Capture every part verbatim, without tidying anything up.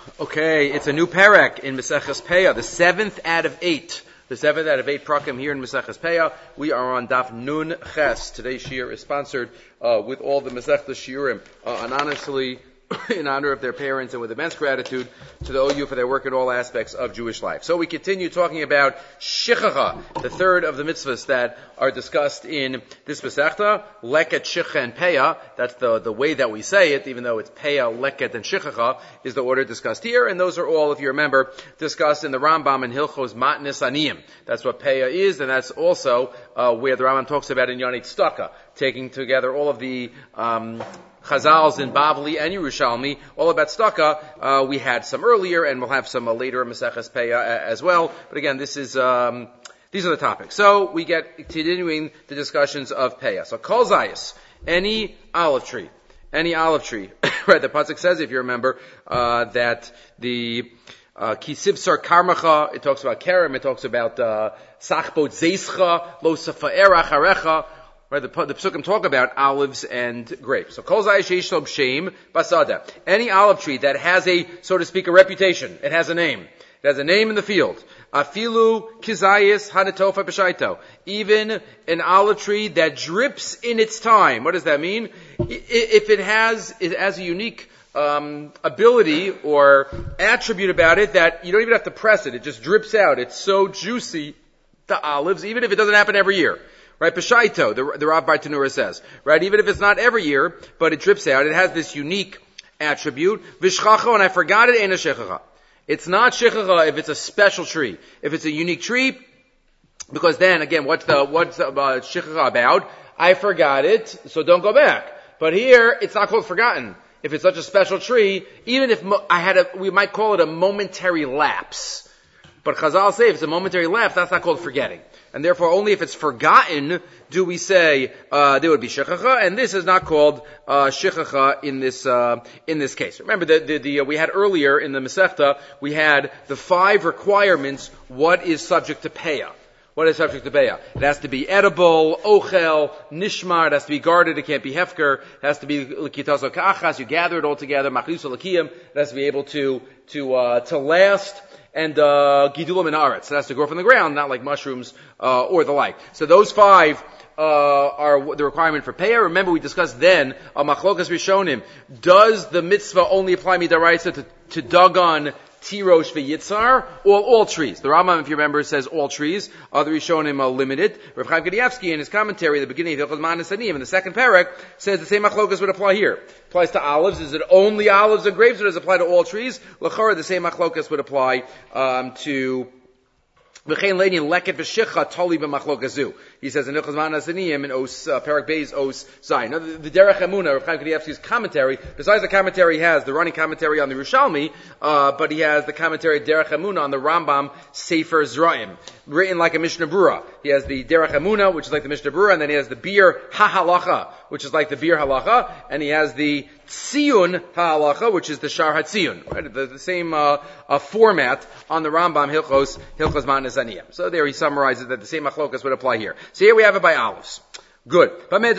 Okay, it's a new perek in Maseches Peah, the seventh out of eight. The seventh out of eight prakim here in Maseches Peah. We are on Daf Nun Ches. Today's shiur is sponsored uh, with all the Masechta shiurim, uh, and honestly, in honor of their parents and with immense gratitude to the O U for their work in all aspects of Jewish life. So we continue talking about Shichacha, the third of the mitzvahs that are discussed in this Masechta, Leket, Shicha, and Peah. That's the, the way that we say it, even though it's Peah, Leket, and Shichacha is the order discussed here, and those are all, if you remember, discussed in the Rambam and Hilchos Matnis Aniyim. That's what Peah is, and that's also uh, where the Rambam talks about in Yonit Staka, taking together all of the um Chazals in Bavli and Yerushalmi, all about Staka. Uh, we had some earlier, and we'll have some uh, later in Maseches Peah uh, as well. But again, this is um, these are the topics. So we get continuing the discussions of Peah. So Kol Zayis, any olive tree, any olive tree. Right? The pasuk says, if you remember, uh, that the Kisivsar Karmacha, it talks about Kerem, it talks about Sachbot Zeischa, Lo Safa'era Charecha. Right, the, the Psukim talk about olives and grapes. So, Kol Zayis Sheish Lo B'Shem Basada. Any olive tree that has a, so to speak, a reputation. It has a name. It has a name in the field. Afilu Kizayis Hanatofa B'Shaito. Even an olive tree that drips in its time. What does that mean? If it has, it has a unique um, ability or attribute about it that you don't even have to press it. It just drips out. It's so juicy, the olives, even if it doesn't happen every year. Right, Peshaito, the, the Rav Bartanura says. Right, even if it's not every year, but it drips out, it has this unique attribute. Vishchacha, and I forgot it, ain't a shechacha. It's not shechacha if it's a special tree. If it's a unique tree, because then, again, what's the, what's uh, shechacha about? I forgot it, so don't go back. But here, it's not called forgotten. If it's such a special tree, even if mo- I had a, we might call it a momentary lapse. But Chazal say if it's a momentary lapse, that's not called forgetting. And therefore, only if it's forgotten do we say uh, there would be shechacha, and this is not called uh, shechacha in this uh, in this case. Remember, the, the, the uh, we had earlier in the Masechta we had the five requirements. What is subject to peah? What is subject to peah? It has to be edible, ochel, nishmar. It has to be guarded. It can't be hefker. It has to be likitaso kachas. You gather it all together. Machliso lakiyim. It has to be able to to uh, to last. And gidulim in aretz. It has to grow from the ground, not like mushrooms uh, or the like. So those five uh, are the requirement for peah. Remember, we discussed then a machlokas rishonim. Does the mitzvah only apply midaraisa to, to dagan, tirosh, v'yitzar, or all trees? The Rambam, if you remember, says all trees. Other rishonim are limited. Rav Chaim Kanievsky, in his commentary at the beginning of Hilchos Matnis Aniyim, in the second parak, says the same machlokas would apply here. Applies to olives. Is it only olives and grapes, or does it apply to all trees? L'chora, the same machlokas would apply um, to V'chein leini leket v'shicha toli b'machlokazu. He says in Hilchos Matnis Aniyim in Os uh, Parak Beis Os Zayin. Now, the, the Derech Emunah of Chaim Kanievsky's commentary, besides the commentary he has, the running commentary on the Yerushalmi, uh, but he has the commentary Derech Emunah on the Rambam Sefer Zraim, written like a Mishnah Berurah. He has the Derech Emunah, which is like the Mishnah Berurah, and then he has the Bir HaHalacha, which is like the Bir Halacha, and he has the Tziyun HaHalacha, which is the Shar HaTziyun. Right? The, the same uh, uh, format on the Rambam Hilchos Hilchos Matnis Aniyim. So there he summarizes that the same machlokas would apply here. So here we have it by olives. Good.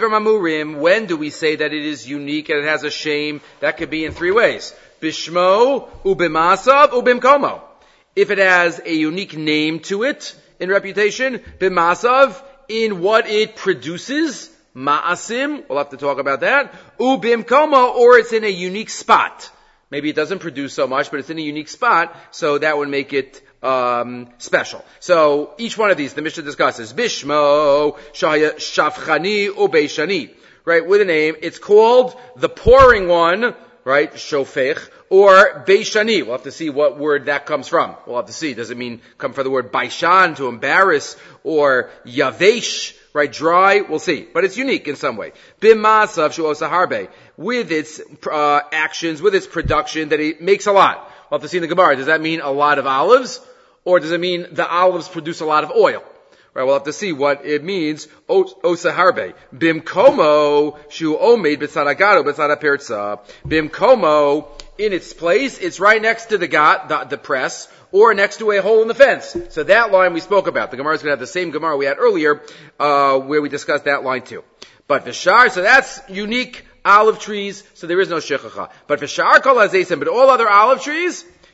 When do we say that it is unique and it has a shame? That could be in three ways. Bishmo, ubimasav, ubimkomo. If it has a unique name to it in reputation, bimasav, in what it produces, ma'asim, we'll have to talk about that, ubimkomo, or it's in a unique spot. Maybe it doesn't produce so much, but it's in a unique spot, so that would make it um special. So each one of these the Mishnah discusses. Bishmo, Shavchani, Ubeishani. Right, with a name. It's called the pouring one, right, Shofech, or Beishani. We'll have to see what word that comes from. We'll have to see. Does it mean come from the word Baishan, to embarrass, or Yavesh, right, dry? We'll see. But it's unique in some way. Bimasav Shuosa Harbe. With its uh, actions, with its production, that it makes a lot. We'll have to see in the Gemara. Does that mean a lot of olives? Or does it mean the olives produce a lot of oil? Right, we'll have to see what it means. Osa harbe. Bimkomo shu omed b'tzadagado b'tzadapertza. Bimkomo, in its place, it's right next to the gat, the, the press, or next to a hole in the fence. So that line we spoke about. The Gemara is going to have the same Gemara we had earlier, uh, where we discussed that line too. But v'shar, so that's unique olive trees, so there is no shechacha. But v'shar kol hazesim, but all other olive trees,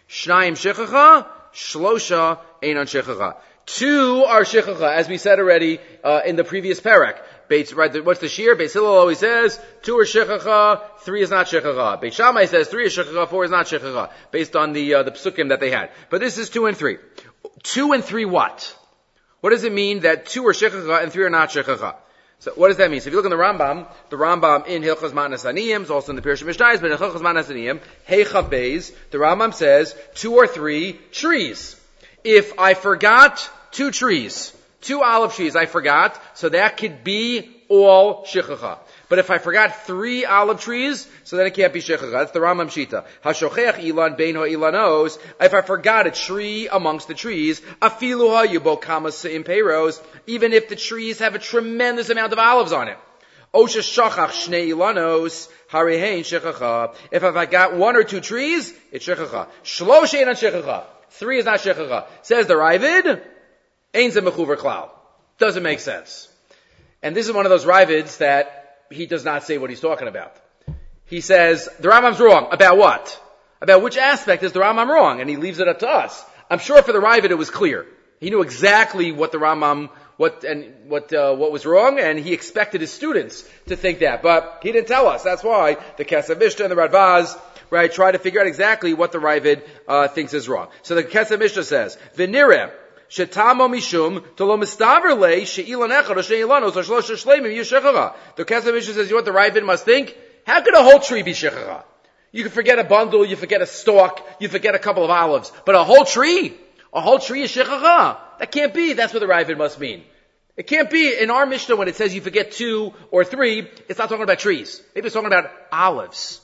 Shnayim shechacha, shlosha einon shechacha. Two are shechacha, as we said already uh, in the previous parak. Beis, right, what's the shir? Beis Hillel always says two are shechacha, three is not shechacha. Beis Shammai says three is shechacha, four is not shechacha, based on the uh, the psukim that they had. But this is two and three. Two and three what? What does it mean that two are shechacha and three are not shechacha? So what does that mean? So if you look in the Rambam, the Rambam in Hilchos Matnas Aniyim, also in the Pirush Mishnayos, but in Hilchos Matnas Aniyim, Hey Chav Beis, the Rambam says two or three trees. If I forgot two trees, two olive trees I forgot, so that could be all shechacha. But if I forgot three olive trees, so then it can't be shechacha. That's the Rambam Shita. Hashochech ilan bein ha'ilanos. If I forgot a tree amongst the trees, afilu ha'yubo kamas in peiros, even if the trees have a tremendous amount of olives on it. Osha shachach shnei ilanos, harihein shechacha. If I got one or two trees, it's shechacha. Shlosh einan shechacha. Three is not shechacha. Says the Ravid, ein ze mechuver klal. Doesn't make sense. And this is one of those Ravids that he does not say what he's talking about. He says, the Rambam's wrong. About what? About which aspect is the Rambam wrong? And he leaves it up to us. I'm sure for the Ravid it was clear. He knew exactly what the Rambam, what, and what, uh, what was wrong, and he expected his students to think that. But he didn't tell us. That's why the Kesef Mishnah and the Radvaz, right, try to figure out exactly what the Ravid, uh, thinks is wrong. So the Kesef Mishnah says, V'nireh, Shetamo mishum to lo mistaver le sheilan echad or sheilanos or shlosh shleimim yishechara. The Kesef Mishnah says, you know what the Ravid must think? How could a whole tree be shechara? You can forget a bundle, you forget a stalk, you forget a couple of olives, but a whole tree, a whole tree is shechara. That can't be. That's what the Ravid must mean. It can't be in our Mishnah when it says you forget two or three. It's not talking about trees. Maybe it's talking about olives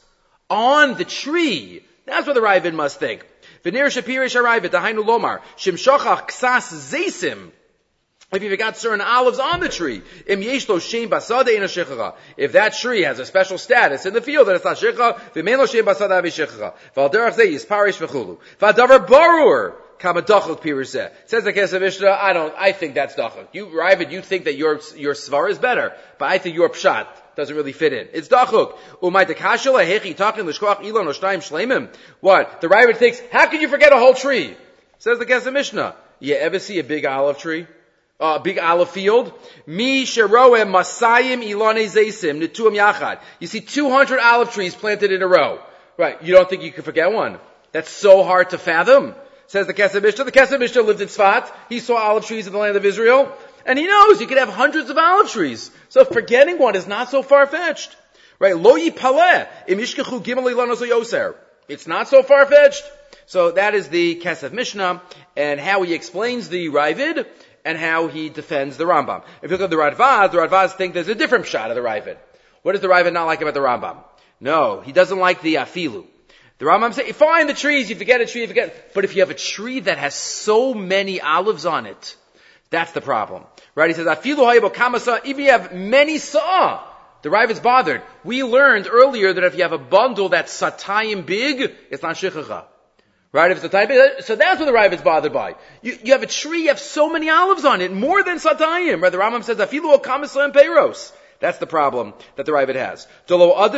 on the tree. That's what the Ravid must think. V'nir shapirish haravid, dahainu lomar, shimshachach ksas zeisim. If you forgot certain olives on the tree, im yeshlo shem basada ina shechacha. If that tree has a special status in the field, then it's not shechacha. V'mein lo shem basada avi shechacha. V'alderach zeh yisparish v'chulu. V'adavar barur kama dachuk piruseh. Says the Kesef Mishnah, I don't, I think that's dachuk. You, Ravid, you think that your your svar is better, but I think your pshat doesn't really fit in. It's dachuk. Umay tekashela hechi takin l'shkoach ilon o shtayim shleimim. What? The Ravid thinks, how can you forget a whole tree? Says the Kesef Mishnah. You ever see a big olive tree? A uh, big olive field? Mi sheroem masayim ilone zeisim netuam yachad. You see two hundred olive trees planted in a row. Right. You don't think you can forget one? That's so hard to fathom. Says the Kesef Mishnah. The Kesef Mishnah lived in Tzfat. He saw olive trees in the land of Israel. And he knows you could have hundreds of olive trees. So forgetting one is not so far-fetched. Right? Lo yipaleh im yishkechu gimel ilanos yoser. It's not so far-fetched. So that is the Kesef Mishnah and how he explains the Ravid and how he defends the Rambam. If you look at the Radvaz, the Radvaz think there's a different shot of the Ravid. What does the Ravid not like about the Rambam? No, he doesn't like the afilu. The Rambam says, fine, the trees, you forget a tree, you forget. But if you have a tree that has so many olives on it, that's the problem. Right? He says, afilu hayabo kamasa, if you have many saw, the Ravid's bothered. We learned earlier that if you have a bundle that's satayim big, it's not shechacha. Right? If it's satayim big, so that's what the Ravid's bothered by. You, you have a tree, you have so many olives on it, more than satayim. Right? The Rambam says, afilu kamasa and peiros. That's the problem that the Ravid has. The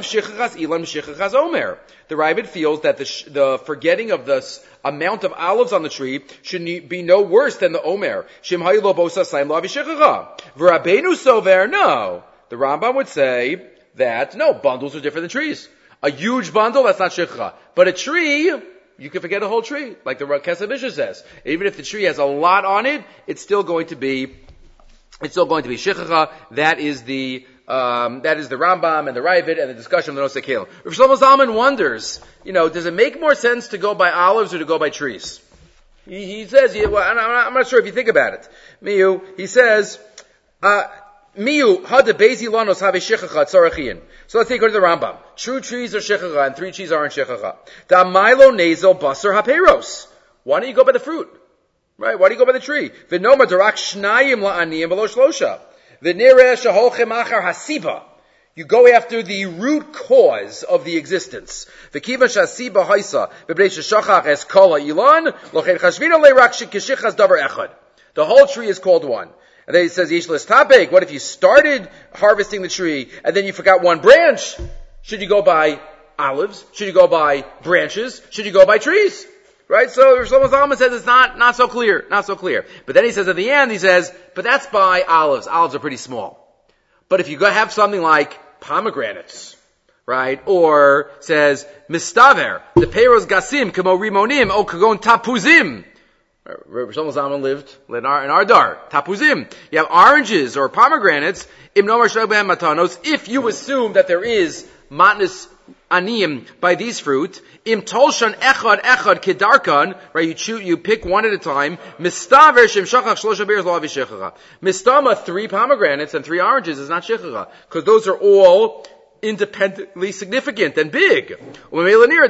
Ravid feels that the, sh- the forgetting of the s- amount of olives on the tree should be no worse than the Omer. No. The Rambam would say that, no, bundles are different than trees. A huge bundle, that's not shechacha. But a tree, you can forget a whole tree, like the Kesef Mishnah says. Even if the tree has a lot on it, it's still going to be It's still going to be shechacha. That is the um, that is the Rambam and the Ravid and the discussion of the Nosei Kelim. Rav Shlomo Zalman wonders, you know, does it make more sense to go by olives or to go by trees? He, he says, yeah, well, I'm, not, I'm not sure if you think about it. Miu, he says, uh, Miu hada bezi lanos have shechacha tzarachian. So let's take go to the Rambam. True trees are shechacha and three trees aren't shechacha. Da milo nazel basar haperos. Why don't you go by the fruit? Right? Why do you go by the tree? V'noma darak shnayim la'aniyim v'lo shlosha. V'nireh shaholchem achar hasiba. You go after the root cause of the existence. V'kiva shasiba haisa v'bnei sheshachach es kol ha'ilan lochen chashvina le'rak shekishichas davar echad. The whole tree is called one. And then he says, Yishlis tapek, what if you started harvesting the tree and then you forgot one branch? Should you go by olives? Should you go by branches? Should you go by trees? Right? So Shlomo Zalman says it's not, not so clear, not so clear. But then he says at the end, he says, but that's by olives. Olives are pretty small. But if you go have something like pomegranates, right? Or says, mistaver, the peros gasim, kamo rimonim, o kagon tapuzim. Rabbi Shlomo Zalman lived in our, in our dar. Tapuzim. You have oranges or pomegranates. Im nomar shlobehem matanos. If you assume that there is matnas aniyim by these fruit, im tolshan echad echad kedarkan. Right, you choose, you pick one at a time. Mistaver shem shachach shlosha beers lo avishechacha. Mistama three pomegranates and three oranges is not shechacha because those are all independently significant and big. So Shlomo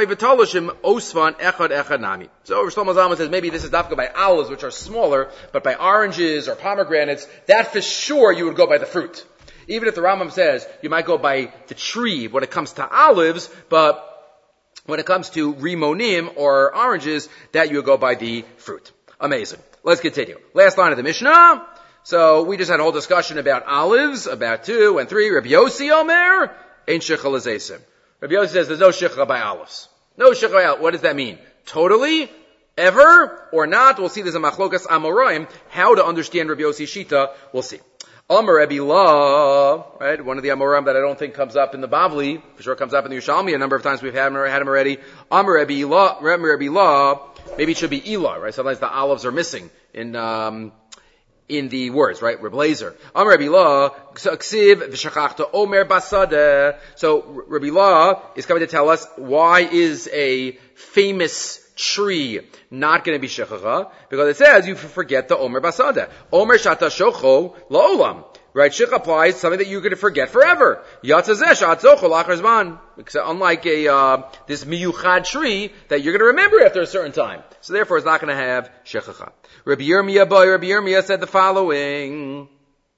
Zalman says maybe this is dafka by olives, which are smaller, but by oranges or pomegranates, that for sure you would go by the fruit. Even if the Rambam says you might go by the tree when it comes to olives, but when it comes to rimonim or oranges, that you would go by the fruit. Amazing. Let's continue. Last line of the Mishnah. So we just had a whole discussion about olives, about two and three. Rabbi Yossi Omer, ain't shecha l'zeisim. Rabbi Yossi says there's no shecha by olives. No shecha by olives. What does that mean? Totally? Ever? Or not? We'll see there's a machlokas amoraim. How to understand Rabbi Yossi Shita, we'll see. Amar Rabbi La, right? One of the amoraim that I don't think comes up in the Bavli, for sure comes up in the Yerushalmi. A number of times we've had him, had him already. Amar Rabbi La, Rabbi La, maybe it should be Elah, right? Sometimes the olives are missing in, um, in the words, right? Rabbi Lazar. Amar Rabbi La, ksiv v'shachachta omer basada. So Rabbi La is coming to tell us why is a famous tree not going to be shechacha? Because it says you forget the omer basada. Omer shata shocho la'olam. Right? Shech applies to something that you're going to forget forever. Yatzazeh shat zocho lachar zman. Unlike a, uh, this miyuchad tree that you're going to remember after a certain time. So therefore it's not going to have shechacha. Rabbi Yirmiyah boy, Rabbi Yirmiyah said the following.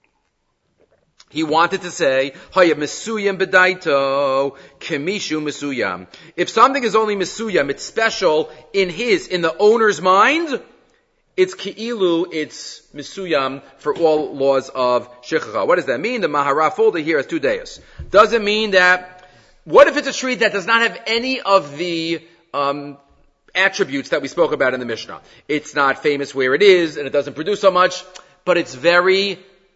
He wanted to say, Haya mesuyam bedaito, kemishu mesuyam. If something is only mesuyam, it's special in his, in the owner's mind, it's ki'ilu, it's mesuyam for all laws of shechacha. What does that mean? The Mahara folder here has two days. Does it mean that, what if it's a tree that does not have any of the, um, attributes that we spoke about in the Mishnah? It's not famous where it is, and it doesn't produce so much, but it's very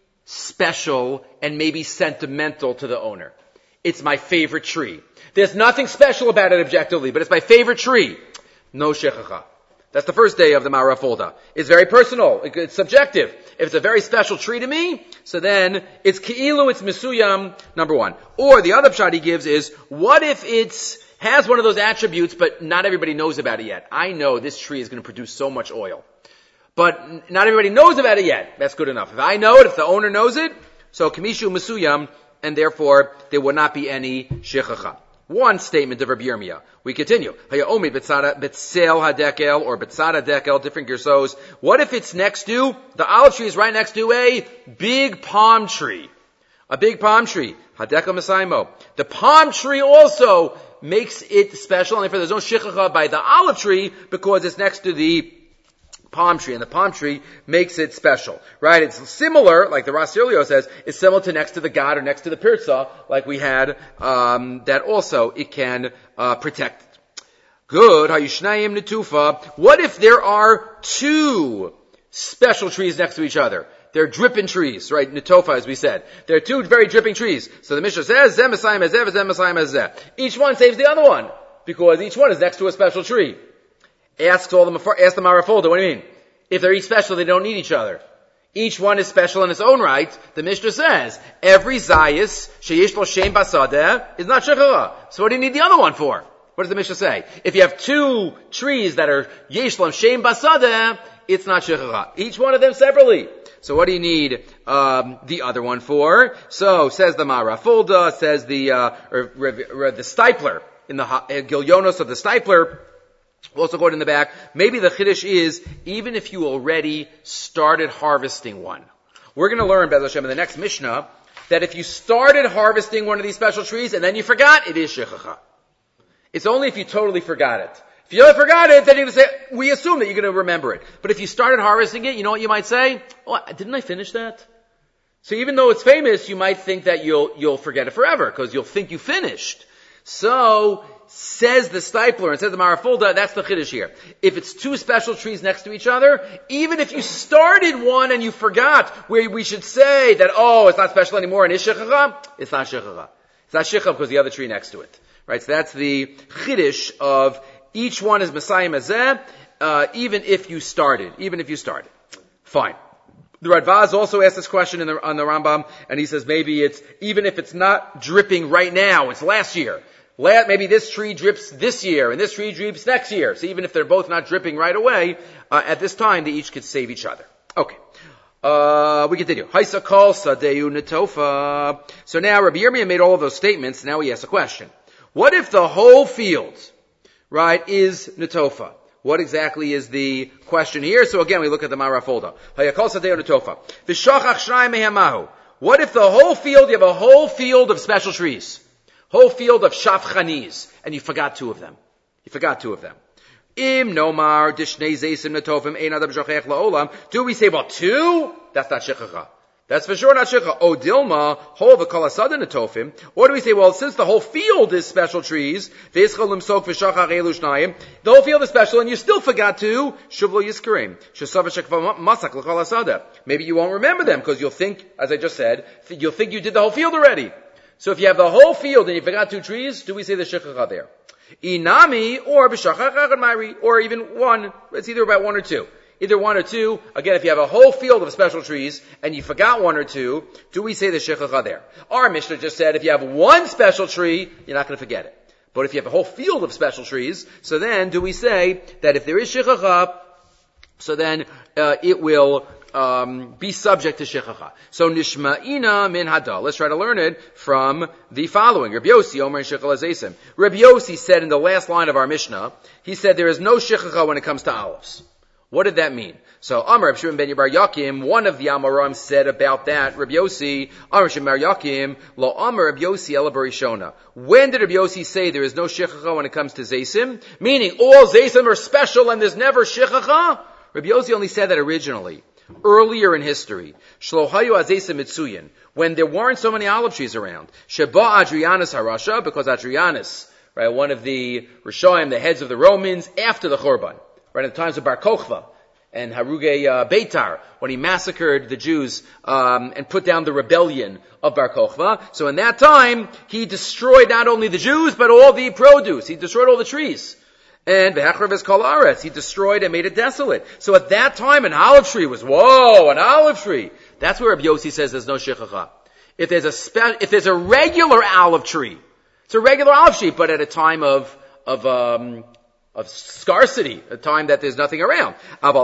special and maybe sentimental to the owner. It's my favorite tree. There's nothing special about it objectively, but it's my favorite tree. No shechacha. That's the first day of the Ma'ara Folda. It's very personal. It's subjective. If it's a very special tree to me, so then it's ki'ilu, it's misuyam, number one. Or the other pshat he gives is, what if it's has one of those attributes, but not everybody knows about it yet? I know this tree is going to produce so much oil, but not everybody knows about it yet. That's good enough. If I know it, if the owner knows it, so kamishu mesuyam, and therefore there will not be any shechacha. One statement of Rabbi Yirmiyah. We continue. Hayaomi b'tzara b'tzel hadekel or b'tzara dekel, different gersos. What if it's next to, the olive tree is right next to a big palm tree? A big palm tree. Hadekel mesaimo. The palm tree also makes it special, and therefore there's no shechacha by the olive tree because it's next to the palm tree, and the palm tree makes it special, right? It's similar, like the Ras Yirlio says, it's similar to next to the God or next to the Pirza, like we had, um, that also it can, uh, protect it. Good. Hayushnayim netufa. What if there are two special trees next to each other? They're dripping trees, right? Netofa, as we said. They're two very dripping trees. So the Mishnah says, Zem Masayim Hazeh, Zem Masayim Hazeh. Each one saves the other one, because each one is next to a special tree. Asks all the, ask the Ma'ara Folda, what do you mean? If they're each special, they don't need each other. Each one is special in its own right. The Mishnah says, every Zayis, sheyesh lo shem basadeh, is not shechacha. So what do you need the other one for? What does the Mishnah say? If you have two trees that are yesh lo shem basadeh, it's not shechacha. Each one of them separately. So what do you need um, the other one for? So, says the Ma'ara Folda, says the, uh, or, or, or the Stipler, in the uh, Gilyonos of the Stipler, also quote in the back, maybe the Chiddush is, even if you already started harvesting one. We're going to learn, Be'ez Hashem, in the next Mishnah, that if you started harvesting one of these special trees and then you forgot, it is shechacha. It's only if you totally forgot it. If you totally forgot it, then you say, we assume that you're going to remember it. But if you started harvesting it, you know what you might say? Oh, didn't I finish that? So even though it's famous, you might think that you'll, you'll forget it forever, because you'll think you finished. So, says the Stipler and says the Marafulda, that's the Chiddush here. If it's two special trees next to each other, even if you started one and you forgot where we should say that, oh, it's not special anymore and it's Shechacha, it's not Shechacha. It's not Shechacha because the other tree next to it. Right? So that's the Chiddush of each one is Messiah Mazeh, uh, even if you started. Even if you started. Fine. The Radvaz also asked this question in the, on the Rambam, and he says maybe it's, even if it's not dripping right now, it's last year. La- maybe this tree drips this year, and this tree drips next year. So even if they're both not dripping right away, uh, at this time, they each could save each other. Okay. Uh, we continue. Haisa kol sadeu netofa. So now Rabbi Yirmiyah made all of those statements, now he asks a question. What if the whole field, right, is netofa? What exactly is the question here? So again, we look at the Marafolda. What if the whole field, you have a whole field of special trees, whole field of shafchanis, and you forgot two of them? You forgot two of them. Im nomar dishnei zeisim netofim ein adam shochech laolam. Do we say, well, two? That's not shechacha. That's for sure not shechacha. O dilma hol v'kol asada netofim. Or do we say, well, since the whole field is special trees, v'yischal limsok v'shachach elu shnayim, the whole field is special, and you still forgot to shuvlo yizkarim shesav shekva masak l'kol asada. Maybe you won't remember them because you'll think, as I just said, you'll think you did the whole field already. So if you have the whole field and you forgot two trees, do we say the shechacha there? Inami or b'shachach echad ma'iri, or even one. It's either about one or two. Either one or two. Again, if you have a whole field of special trees and you forgot one or two, do we say the shechacha there? Our Mishnah just said if you have one special tree, you're not going to forget it. But if you have a whole field of special trees, so then do we say that if there is shechacha, so then uh, it will um, be subject to shechacha. So nishma'ina min hada. Let's try to learn it from the following. Rabbi Yossi Omer shechal azeisim. Rabbi Yossi said in the last line of our Mishnah, he said there is no shechacha when it comes to olives. What did that mean? So, Amar Reb Shimon ben Bar Yakim, one of the Amoraim said about that, Reb Yossi, Amar Shimon Bar Yakim, Lo Amar Reb Yossi Ela Barishona. When did Reb Yossi say there is no shechacha when it comes to Zeisim? Meaning, all Zeisim are special and there's never shechacha? Reb Yossi only said that originally, earlier in history. Shlohayu Azeisim Mitsuyin, when there weren't so many olive trees around. Sheba Adrianus Harasha, because Adrianus, right, one of the Rishonim, the heads of the Romans, after the Churban. Right, in the times of Bar Kochva and Haruge uh, Beitar, when he massacred the Jews um, and put down the rebellion of Bar Kochva. So in that time, he destroyed not only the Jews, but all the produce. He destroyed all the trees. And V'hechrav kol aretz, he destroyed and made it desolate. So at that time, an olive tree was, whoa, an olive tree. That's where Rabbi Yossi says there's no shechacha. If there's a spe- if there's a regular olive tree, it's a regular olive tree, but at a time of, of, um, of scarcity, a time that there's nothing around.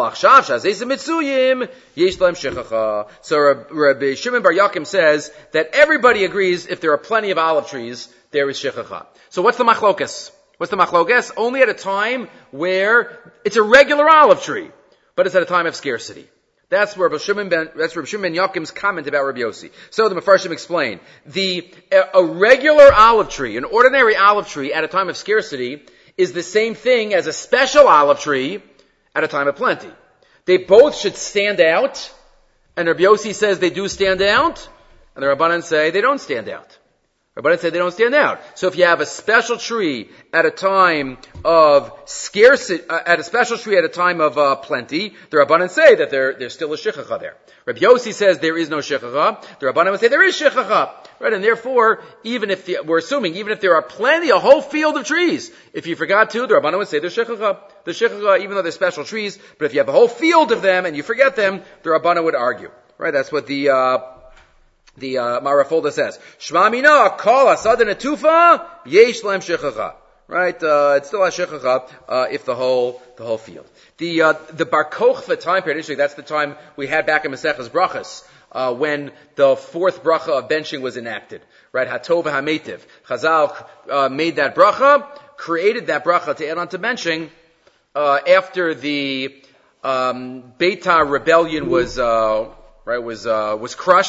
So Rabbi Shimon Bar Yakim says that everybody agrees if there are plenty of olive trees, there is shechacha. So what's the machlokas? What's the machlokas? Only at a time where it's a regular olive tree, but it's at a time of scarcity. That's where Rabbi Shimon ben, that's Rabbi Shimon ben Yakim's comment about Rabbi Yossi. So the Mefarshim explain, the, a, a regular olive tree, an ordinary olive tree at a time of scarcity, is the same thing as a special olive tree at a time of plenty. They both should stand out, and Rabbi Yossi says they do stand out, and the Rabbanan say they don't stand out. Rabbanan say they don't stand out. So if you have a special tree at a time of scarcity, uh, at a special tree at a time of uh, plenty, the Rabbanan say that there, there's still a shechacha there. Rabbi Yossi says there is no shechacha. The Rabbanan would say there is shechacha. Right, and therefore, even if the, we're assuming, even if there are plenty, a whole field of trees, if you forgot to, the Rabbanan would say there's shechacha. The shechacha, even though they're special trees, but if you have a whole field of them and you forget them, the Rabbanan would argue. Right, that's what the, uh, the, uh, Marafolda says. Shma mina, kol asad netufa, yesh lem shechacha. Right, uh, it's still a shechacha, uh, if the whole, the whole field. The, uh, the Bar Kochva time period, actually, that's the time we had back in Maseches Brachas. Uh, when the fourth bracha of benching was enacted, right? Hatov HaMeitiv. Chazal uh, made that bracha, created that bracha to add on to benching uh, after the um, Beitar rebellion was uh, right was uh, was crushed,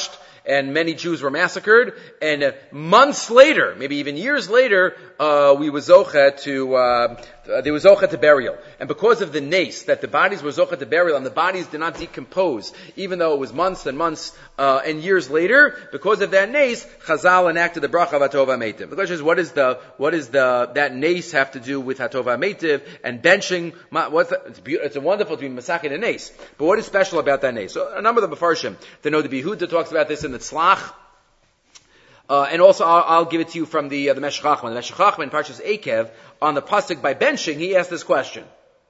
and many Jews were massacred. And uh, months later, maybe even years later, uh, we were zocha to uh, they were zocha to burial. And because of the nace that the bodies were zocha to burial, and the bodies did not decompose, even though it was months and months uh, and years later, because of that nace, Chazal enacted the bracha of Hatov HaMeitiv. The question is, what is the what is the that nace have to do with Hatov HaMeitiv and benching? What's the, it's, it's wonderful to be masakin a nace, but what is special about that nace? So a number of the Mefarshim, they know the Behuda talks about this in the Tzlach. Uh, and also, I'll, I'll give it to you from the uh, the Meshech Chochmah. The Meshech Chochmah in Parshas Eikev, on the pasuk by benching, he asked this question: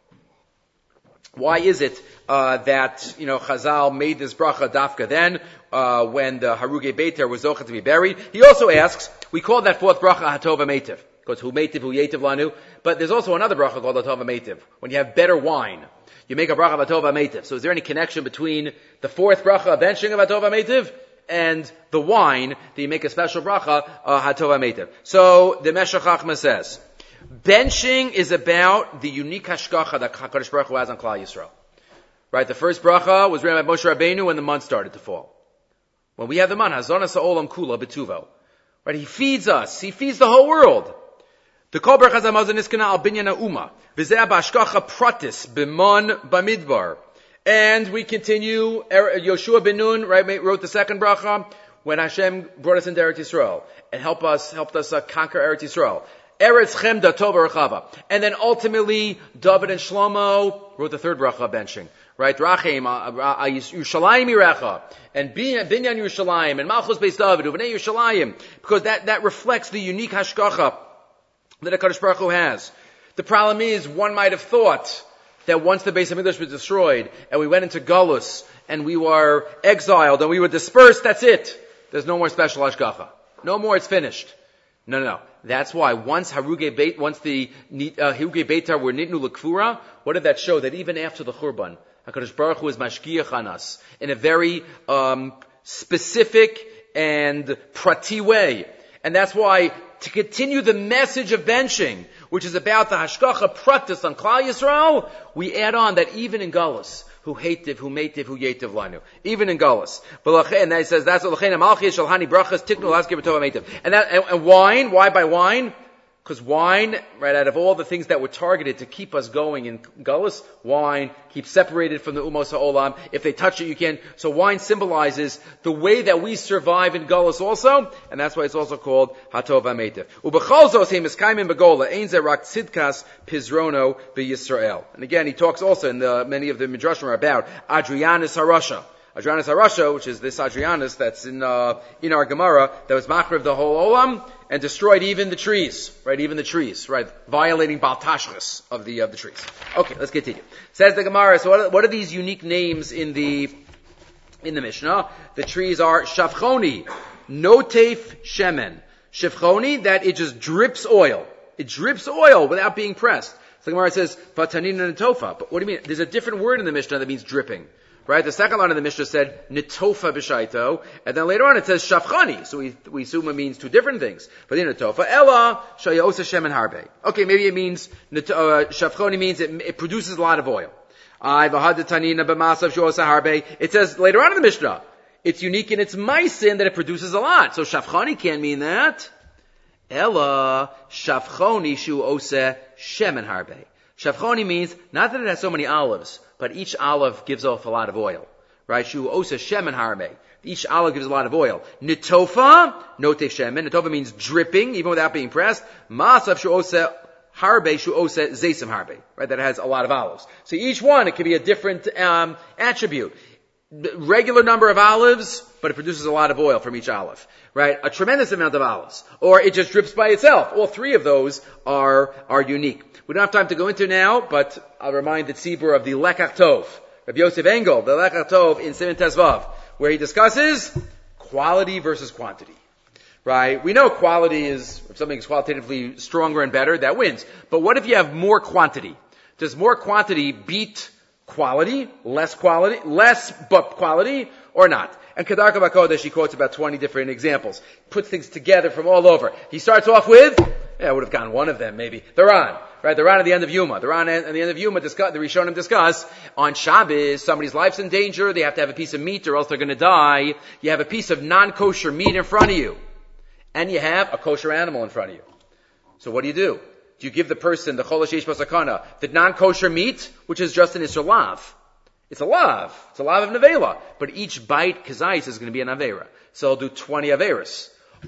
why is it uh, that you know Chazal made this bracha dafka then uh, when the Haruge Beiter was zocha to be buried? He also asks, we call that fourth bracha Hatov HaMeitiv, because hu meitiv hu yetiv lanu. But there's also another bracha called Hatov HaMeitiv, when you have better wine. You make a bracha of Hatov HaMeitiv. So is there any connection between the fourth bracha benching of Hatov HaMeitiv and the wine that you make a special bracha, uh, Hatov HaMeitiv? So the Meshech Chochmah says, benching is about the unique hashgacha that HaKadosh Baruch Hu has on Klal Yisrael. Right? The first bracha was written by Moshe Rabbeinu when the month started to fall. When we have the man, Hazonas Ha'olam Kula B'tuvo. Right? He feeds us. He feeds the whole world. The Kol Baruch HaZamazon Niskana Al Binyan HaUma. V'zeh B'ashgacha Pratis B'mon B'midbar. And we continue, Yoshua ben Nun, right, wrote the second bracha when Hashem brought us into Eretz Yisrael and helped us, helped us uh, conquer Eretz Yisrael. Eretz Chemda Tova Rechava. And then ultimately, David and Shlomo wrote the third bracha benching. Right? Rachem, Yerushalayim Yirecha, and Binyan Yerushalayim, and Malchus Beis David, Uvnei Yerushalayim. Because that, that reflects the unique hashgacha that HaKadosh Baruch Hu has. The problem is, one might have thought that once the Beis HaMikdash was destroyed, and we went into Galus, and we were exiled, and we were dispersed, that's it. There's no more special hashgacha. No more, it's finished. No, no, no. That's why once Haruge Beit, once the uh, Haruge Beitar were nitnu l'kfura, what did that show? That even after the Churban, HaKadosh Baruch Hu is mashgiach on us in a very um, specific and prati way. And that's why, to continue the message of benching, which is about the hashgacha pratis on Klal Yisrael, we add on that even in Galus, who hativ, who meitiv, who yetiv lanu. Even in Galus. And he says, that's l'chein amalchi shalhani brachas tiknu laskir b'tov meitiv. And that, and, and wine, why by wine? Because wine, right, out of all the things that were targeted to keep us going in Galus, wine keeps separated from the Umos HaOlam. If they touch it, you can't. So wine symbolizes the way that we survive in Galus also, and that's why it's also called Hatov HaMeitiv. Ubechal zos he miskayim begola, ein ze rak tzidkas pizrono b'Yisrael. And again, he talks also in the, many of the Midrashim are about Adrianus HaRasha. Adrianus HaRasha, which is this Adrianus that's in, uh, in our Gemara, that was machriv the whole Olam, and destroyed even the trees, right? Even the trees, right? Violating Baal Tashchis of the, of the trees. Okay, let's continue. Says the Gemara, so what are, what are these unique names in the, in the Mishnah? The trees are Shavchoni, Notef Shemen. Shavchoni, that it just drips oil. It drips oil without being pressed. So the Gemara says, Vatanin and Tofa. But what do you mean? There's a different word in the Mishnah that means dripping. Right? The second line of the Mishnah said, Nitofa b'shaito, and then later on it says Shavchani. So we, we assume it means two different things. But in Nitofa, Ella, Shayosa Shemen Harbe. Okay, maybe it means, uh, Shavchani means it, it produces a lot of oil. I Tanina b'masav Shayosa Harbe. It says later on in the Mishnah, it's unique in its meisin that it produces a lot. So Shavchani can't mean that. Ella, Shavchoni Shu Ose Shemen Harbe. Shavchoni means, not that it has so many olives, but each olive gives off a lot of oil. Right? Shu osa shemen harbe. Each olive gives a lot of oil. Nitofa, note shemen. Nitofa means dripping, even without being pressed. Masav shu osa harbe, shu osa zaysim harbe. Right? That has a lot of olives. So each one, it can be a different um, attribute. Regular number of olives, but it produces a lot of oil from each olive. Right? A tremendous amount of olives. Or it just drips by itself. All three of those are, are unique. We don't have time to go into now, but I'll remind the tzibur of the Lekach Tov. Rabbi Yosef Engel, the Lekach Tov in Siman Tezvav, where he discusses quality versus quantity. Right? We know quality is, if something is qualitatively stronger and better, that wins. But what if you have more quantity? Does more quantity beat quality? Less quality? Less but quality? Or not? And Kedarka Bakodesh, he quotes about twenty different examples. Puts things together from all over. He starts off with, yeah, I would have gotten one of them maybe. The Ran. right? The Ran at the end of Yuma. The Ran at the end of Yuma discuss, the Rishonim discuss, on Shabbos, somebody's life's in danger, they have to have a piece of meat or else they're gonna die. You have a piece of non-kosher meat in front of you. And you have a kosher animal in front of you. So what do you do? Do you give the person the chol sheyesh basakana, the non-kosher meat, which is just an isur lav? It's a lav. It's a lav of nevela. But each bite kazayis is going to be an avera. So I'll do twenty averas.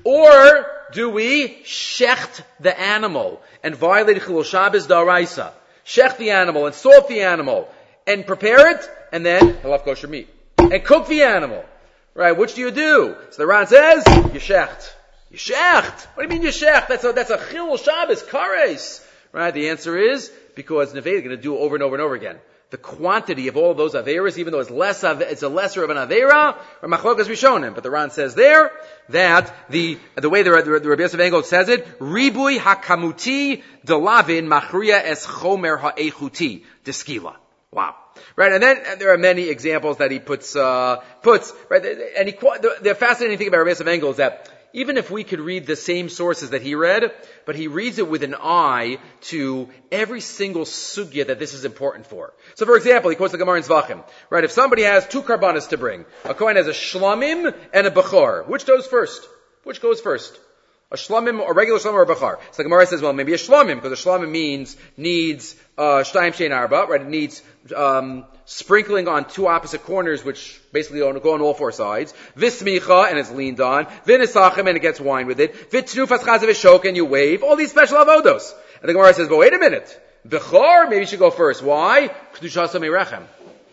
Or do we shecht the animal and violate chilul Shabbos da'oraisa? Shecht the animal and salt the animal and prepare it, and then he'll have kosher meat. And cook the animal. Right? Which do you do? So the Ran says, you shecht. You shecht. What do you mean you shecht? That's a, that's a chilul Shabbos, kares. Right? The answer is, because nevela is going to do it over and over and over again. The quantity of all of those averas, even though it's less of, it's a lesser of an avera, or machlokas rishonim. But the Ran says there that the the way the, the, the Rabbi Yosef Engel says it, ribui hakamuti delavin machria es chomer ha'echuti deskila. Wow. Right, and then and there are many examples that he puts uh puts right, and he the, the fascinating thing about Rabbi Yosef Engel is that even if we could read the same sources that he read, but he reads it with an eye to every single sugya that this is important for. So for example, he quotes the Gemara in Zvachim. Right, if somebody has two karbanos to bring, a kohen has a shlamim and a bechor. Which goes first? Which goes first? A shlamim, a regular shlamim or a bechor? So the Gemara says, well, maybe a shlamim, because a shlamim means, needs, uh, shtayim shein arba, right? It needs, um, sprinkling on two opposite corners, which basically go on all four sides. Vismicha, and it's leaned on. Vinisachim, and it gets wine with it. Vitnufas chazav shok, and you wave. All these special avodos. And the Gemara says, but wait a minute. Bechor, maybe you should go first. Why? Kedusha samei rechem.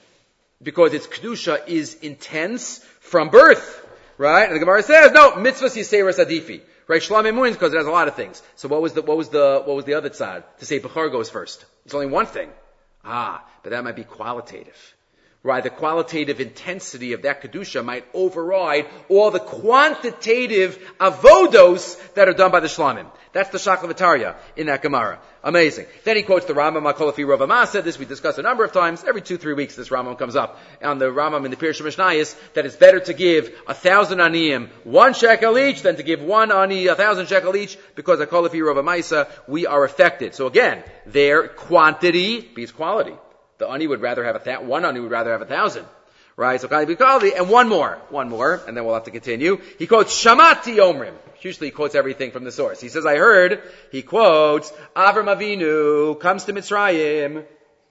Because its kedusha is intense from birth. Right? And the Gemara says, no, mitzvahs yiseirus adifi. Right? Shlamim means because it has a lot of things. So what was the, what was the, what was the other tzad? To say Bechor goes first. It's only one thing. Ah, but that might be qualitative. Right, the qualitative intensity of that Kedusha might override all the quantitative avodos that are done by the Shlamim. That's the Shachlavataria in that Gemara. Amazing. Then he quotes the Rambam, Makolafi Rav Amasa. This we discussed a number of times. Every two, three weeks this Rambam comes up. On the Rambam in the Pirush Mishnayos, that it's better to give a thousand aniyim one shekel each than to give one ani a thousand shekel each, because Makolafi Rav Amasa, we are affected. So again, their quantity beats quality. The ani would rather have a th- one ani would rather have a thousand, right? So and one more, one more, and then we'll have to continue. He quotes Shamati Omrim. Usually he quotes everything from the source. He says, "I heard." He quotes Avram Avinu comes to Mitzrayim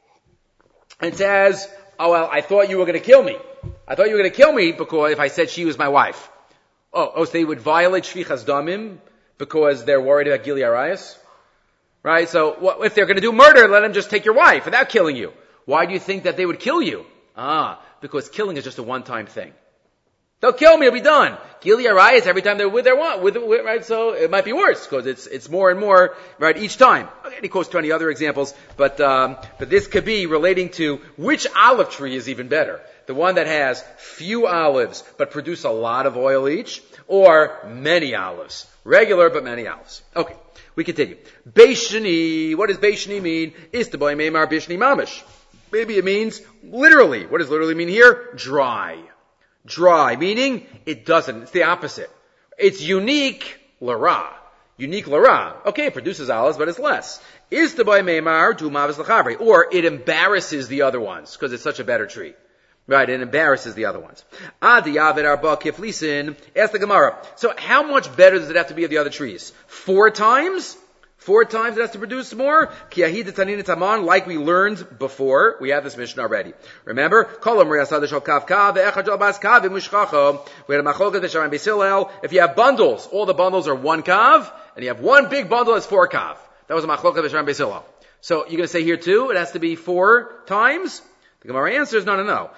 and says, "Oh well, I thought you were going to kill me. I thought you were going to kill me because if I said she was my wife." Oh, oh, so they would violate Shvichas Damim because they're worried about Gili Arayas, right? So what, if they're going to do murder, let them just take your wife without killing you. Why do you think that they would kill you? Ah, because killing is just a one-time thing. They'll kill me, it'll be done. Gili Arayas every time they're with their one, with, with, right? So it might be worse, because it's, it's more and more, right, each time. Okay, and he quotes twenty other examples, but, um, but this could be relating to which olive tree is even better. The one that has few olives, but produce a lot of oil each, or many olives. Regular, but many olives. Okay, we continue. Beishni, what does Beishni mean? Istaboy Meimar Bishni Mamish. Maybe it means literally. What does literally mean here? Dry. Dry, meaning it doesn't. It's the opposite. It's unique lara. Unique lara. Okay, it produces olives, but it's less. Is the boy meimar du mavis lachavri, or it embarrasses the other ones because it's such a better tree. Right, it embarrasses the other ones. Adi yavid arba kiflisin. Ask the Gemara. So how much better does it have to be of the other trees? Four times? Four times it has to produce more? Kiahid tanina taman, like we learned before. We have this mission already. Remember? Kolam riyasad shal kav kav ve'echad shal bas kav v'mushchacho. We had a machloket v'sharim b'silel. If you have bundles, all the bundles are one kav, and you have one big bundle that's four kav. That was a machloket v'sharim b'silel. So you're going to say here too, it has to be four times? The Gemara answers, no, no, no.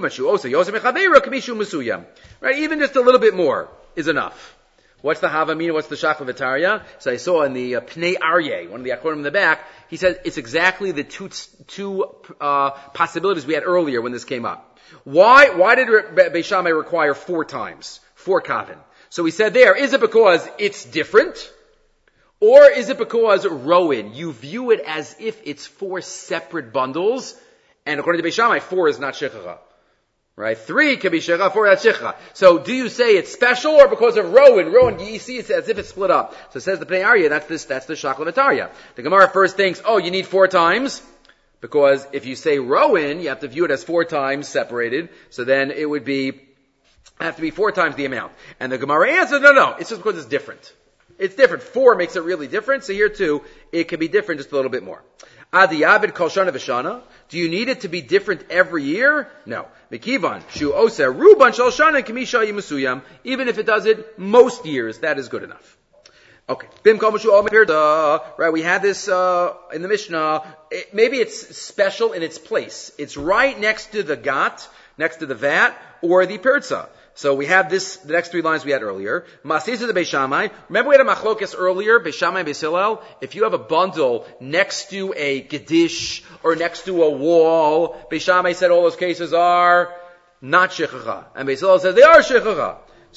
Right, even just a little bit more is enough. What's the Havamina? What's the Shachlavataria? So I saw in the uh, Pnei Aryeh, one of the Achronim in the back, he said it's exactly the two, two uh, possibilities we had earlier when this came up. Why, why did Beis Shammai require four times? Four kavin. So he said there, is it because it's different? Or is it because Rowan, you view it as if it's four separate bundles? And according to Beis Shammai, four is not shechacha. Right? Three could be Shecha, four that's Shecha. So do you say it's special or because of Rowan? Rowan, you see it's as if it's split up. So it says the Pnei Aryeh, that's this, that's the Shakla Nataria. The Gemara first thinks, oh, you need four times. Because if you say Rowan, you have to view it as four times separated. So then it would be, have to be four times the amount. And the Gemara answered, no, no, it's just because it's different. It's different. Four makes it really different. So here too, it can be different just a little bit more. Adi Abid Kol Shana V'Shana. Do you need it to be different every year? No. Mekivan Shu Oser Ruban Shal Shana Kamisha Yimusuyam. Even if it does it most years, that is good enough. Okay. Bim Kol Mashu Om Pirda. Right. We had this uh, in the Mishnah. It, maybe it's special in its place. It's right next to the gat, next to the vat, or the pirza. So we have this, the next three lines we had earlier. Masisa the Beishamai. Remember we had a machlokas earlier, Beishamai and Beis Hillel? If you have a bundle next to a gedish or next to a wall, Beishamai said all those cases are not shechacha. And Beis Hillel says they are shechacha.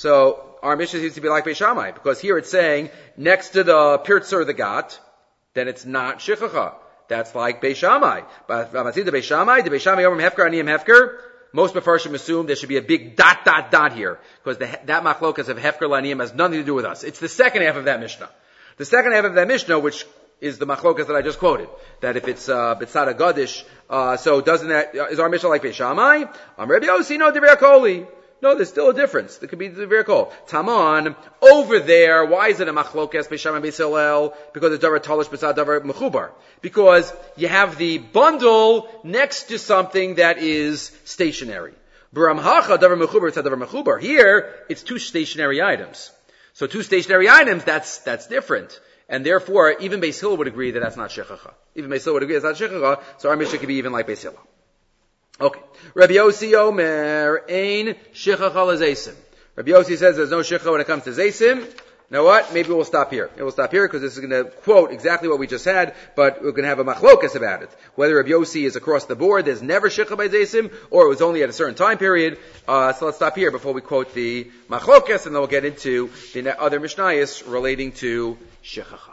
So our mission seems to be like Beishamai, because here it's saying next to the pirtzer or the gat, then it's not shechacha. That's like Beishamai. But Masisa the Beishamai, the Beishamai over hefker aniyim hefker. Most Mefarshim assume there should be a big dot, dot, dot here, because the, that machlokas of Hefker Laniyim has nothing to do with us. It's the second half of that Mishnah. The second half of that Mishnah, which is the machlokas that I just quoted, that if it's uh, B'tzad Gadish, uh, so doesn't that, uh, is our Mishnah like Beishamai? Am Rabbi Yossi, no, Divrei Koli. No, there's still a difference. There could be the very cool. Taman, over there, why is it a machlokas Beisham and Beis Hillel? Because it's davar talish b'tzad davar mechubar. Because you have the bundle next to something that is stationary. B'ramhacha davar mechubar b'tzad davar mechubar. Here, it's two stationary items. So two stationary items, that's, that's different. And therefore, even Beis Hillel would agree that that's not shechacha. Even Beis Hillel would agree that's not shechacha, so our Mishnah could be even like Beis Hillel. Okay. Rabbi Yossi Omer, Ein Shechacha L'Zeisim. Rabbi Yossi says there's no shechacha when it comes to Zeisim. You know what? Maybe we'll stop here. We'll stop here because this is going to quote exactly what we just had, but we're going to have a machlokas about it. Whether Rabbi Yossi is across the board, there's never shechacha by Zeisim, or it was only at a certain time period. Uh, so let's stop here before we quote the machlokas, and then we'll get into the other mishnayos relating to shechacha.